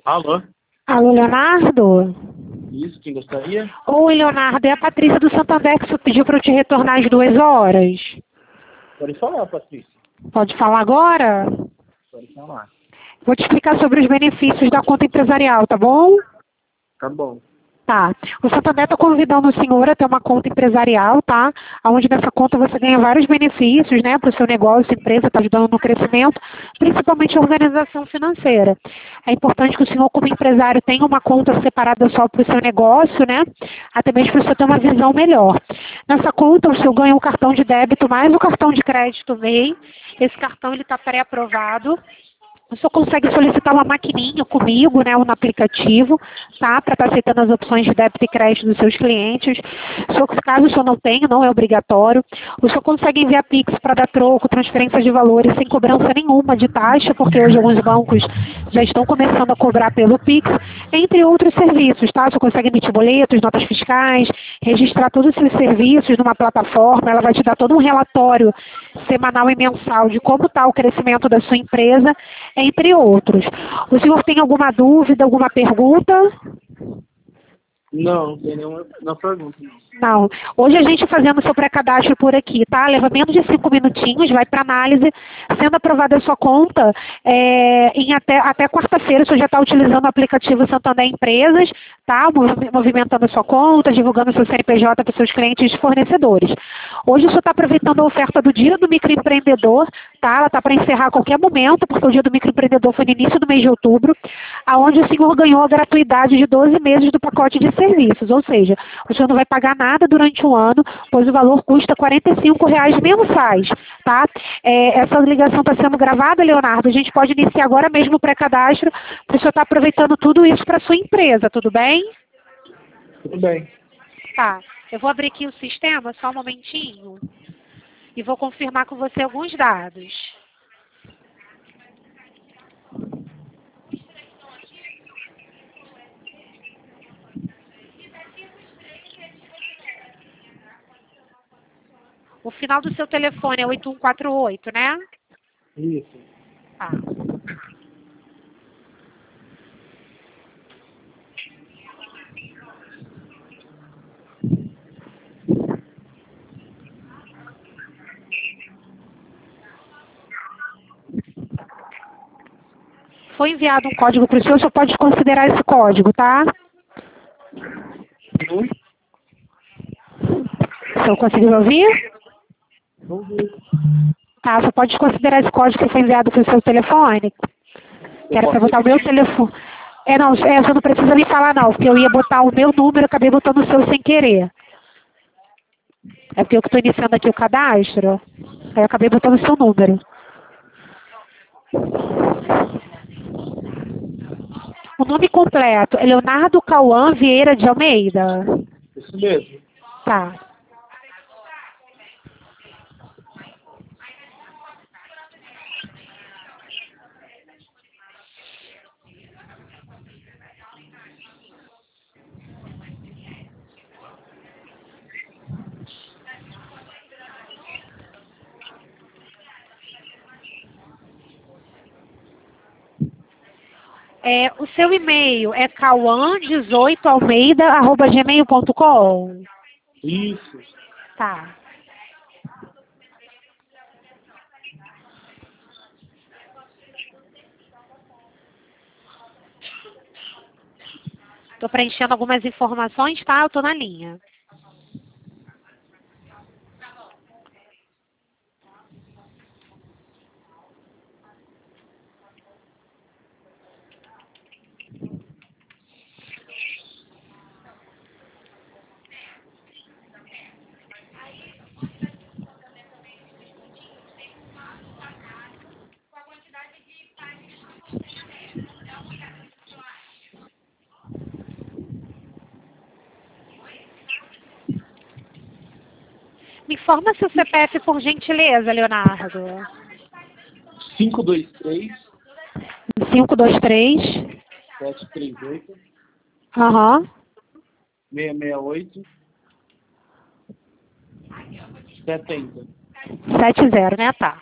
Alô? Alô, Leonardo? Isso, quem gostaria? Oi, Leonardo, é a Patrícia do Santander que você pediu para eu te retornar às 2 horas. Pode falar, Patrícia. Pode falar agora? Pode falar. Vou te explicar sobre os benefícios da conta empresarial, tá bom? Tá bom. Tá. O Santander está convidando o senhor a ter uma conta empresarial, tá? Onde nessa conta você ganha vários benefícios, né? Para o seu negócio, empresa, está ajudando no crescimento, principalmente a organização financeira. É importante que o senhor, como empresário, tenha uma conta separada só para o seu negócio, né? Até mesmo para você ter uma visão melhor. Nessa conta, o senhor ganha um cartão de débito mais um cartão de crédito MEI. Esse cartão ele está pré-aprovado. O senhor consegue solicitar uma maquininha comigo, né, ou no aplicativo, tá? Para estar aceitando as opções de débito e crédito dos seus clientes. Caso o senhor não tenha, não é obrigatório. O senhor consegue enviar Pix para dar troco, transferência de valores sem cobrança nenhuma de taxa, porque hoje alguns bancos já estão começando a cobrar pelo Pix, entre outros serviços, tá? O senhor consegue emitir boletos, notas fiscais, registrar todos os seus serviços numa plataforma. Ela vai te dar todo um relatório semanal e mensal de como está o crescimento da sua empresa, entre outros. O senhor tem alguma dúvida, alguma pergunta? Não tem nenhuma pergunta, não. Não. Hoje a gente fazendo o seu pré-cadastro por aqui, tá? Leva menos de 5 minutinhos, vai para análise. Sendo aprovada a sua conta, até quarta-feira o senhor já está utilizando o aplicativo Santander Empresas, tá? Movimentando a sua conta, divulgando o seu CNPJ para os seus clientes e fornecedores. Hoje o senhor está aproveitando a oferta do Dia do Microempreendedor, tá? Ela está para encerrar a qualquer momento, porque o Dia do Microempreendedor foi no início do mês de outubro, aonde o senhor ganhou a gratuidade de 12 meses do pacote de serviços, ou seja, o senhor não vai pagar nada durante um ano, pois o valor custa R$ 45 mensais, tá? Essa ligação está sendo gravada, Leonardo, a gente pode iniciar agora mesmo o pré-cadastro, para o senhor estar aproveitando tudo isso para a sua empresa, tudo bem? Tudo bem. Tá, eu vou abrir aqui o sistema, só um momentinho, e vou confirmar com você alguns dados. O final do seu telefone é 8148, né? Isso. Tá. Foi enviado um código para o senhor pode considerar esse código, tá? O senhor conseguiu ouvir? Ouvi. Tá, você pode considerar esse código que foi enviado para o seu telefone? Que era para botar o meu telefone. Você não precisa me falar não, porque eu ia botar o meu número, acabei botando o seu sem querer. É porque eu estou iniciando aqui o cadastro, aí eu acabei botando o seu número. O nome completo é Leonardo Cauã Vieira de Almeida? Isso mesmo. Tá. O seu e-mail é cauã18almeida@gmail.com? Isso. Tá. Estou preenchendo algumas informações, tá? Eu estou na linha. Me informa seu CPF, por gentileza, Leonardo. 523 523. 738 Aham. 668 70. 70, né? Tá.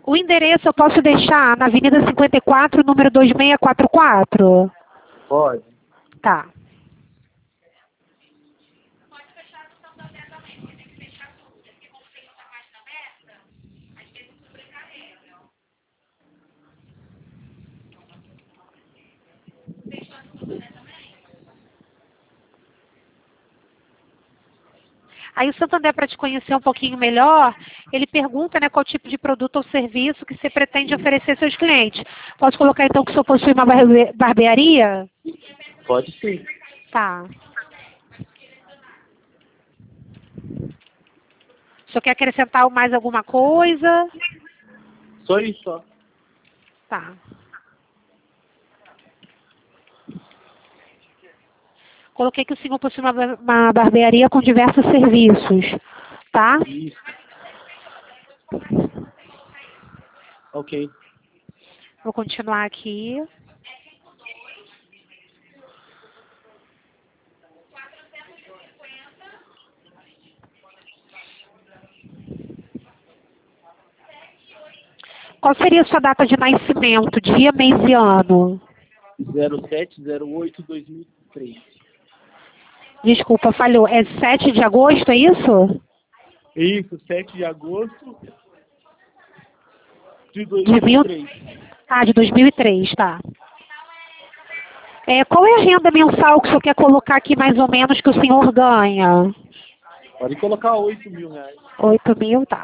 O endereço eu posso deixar na Avenida 54, número 2644? Pode. Tá. Aí o Santander, para te conhecer um pouquinho melhor, ele pergunta, né, qual tipo de produto ou serviço que você pretende oferecer aos seus clientes. Posso colocar então que o senhor possui uma barbearia? Pode sim. Tá. O senhor quer acrescentar mais alguma coisa? Só isso, ó. Tá. Coloquei que o senhor possui uma barbearia com diversos serviços, tá? Isso. Ok. Vou continuar aqui. Qual seria a sua data de nascimento, dia, mês e ano? 07/08/2003. Desculpa, falhou. É 7 de agosto, é isso? Isso, 7 de agosto de De mil... 2003. Ah, de 2003, tá. Qual é a renda mensal que o senhor quer colocar aqui, mais ou menos, que o senhor ganha? Pode colocar 8.000 reais. 8.000, tá.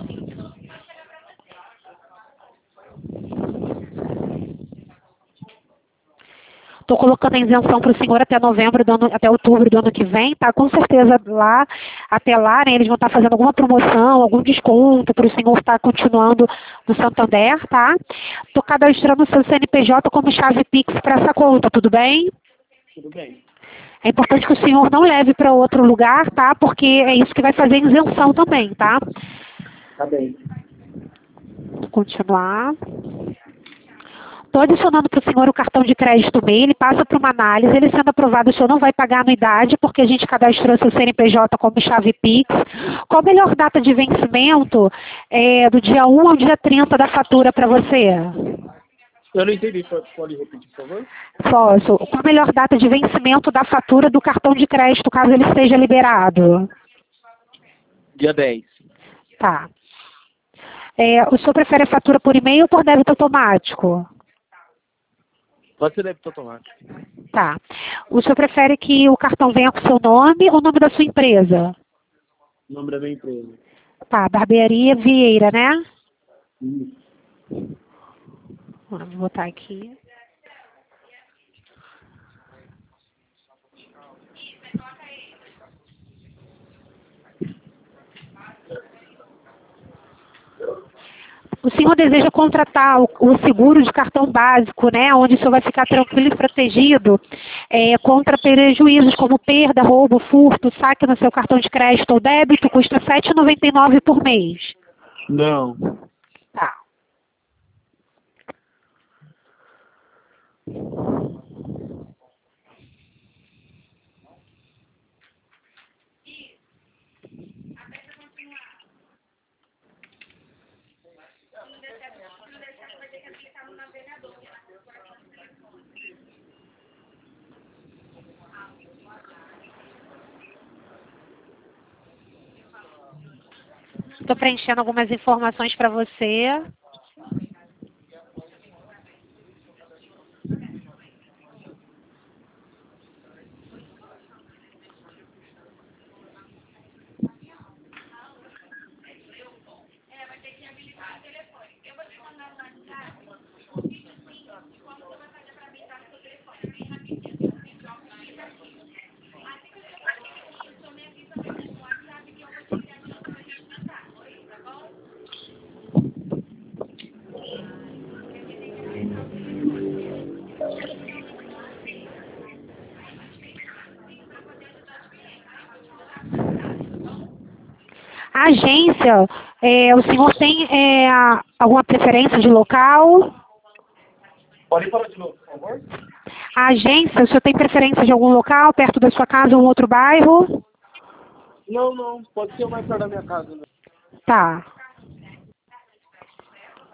Estou colocando a isenção para o senhor até novembro, até outubro do ano que vem, tá? Com certeza lá, até lá, né, eles vão estar fazendo alguma promoção, algum desconto para o senhor estar continuando no Santander, tá? Estou cadastrando o seu CNPJ como chave Pix para essa conta, tudo bem? Tudo bem. É importante que o senhor não leve para outro lugar, tá? Porque é isso que vai fazer isenção também, tá? Tá bem. Vou continuar. Estou adicionando para o senhor o cartão de crédito MEI, ele passa por uma análise, ele sendo aprovado, o senhor não vai pagar anuidade, porque a gente cadastrou seu CNPJ como chave Pix. Qual a melhor data de vencimento do dia 1 ao dia 30 da fatura para você? Eu não entendi. Pode repetir, por favor? Posso. Qual a melhor data de vencimento da fatura do cartão de crédito, caso ele esteja liberado? Dia 10. Tá. O senhor prefere a fatura por e-mail ou por débito automático? Pode ser débito automático. Tá. O senhor prefere que o cartão venha com o seu nome ou o nome da sua empresa? O nome da minha empresa. Tá, Barbearia Vieira, né? Isso. Vou botar aqui. O senhor deseja contratar o seguro de cartão básico, né? Onde o senhor vai ficar tranquilo e protegido contra prejuízos como perda, roubo, furto, saque no seu cartão de crédito ou débito, custa R$ 7,99 por mês. Não. Tá. Estou preenchendo algumas informações para você. A agência, o senhor tem alguma preferência de local? Pode falar de novo, por favor? A agência, o senhor tem preferência de algum local, perto da sua casa ou um outro bairro? Não. Pode ser mais perto da minha casa, né? Tá.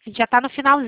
Já está no finalzinho.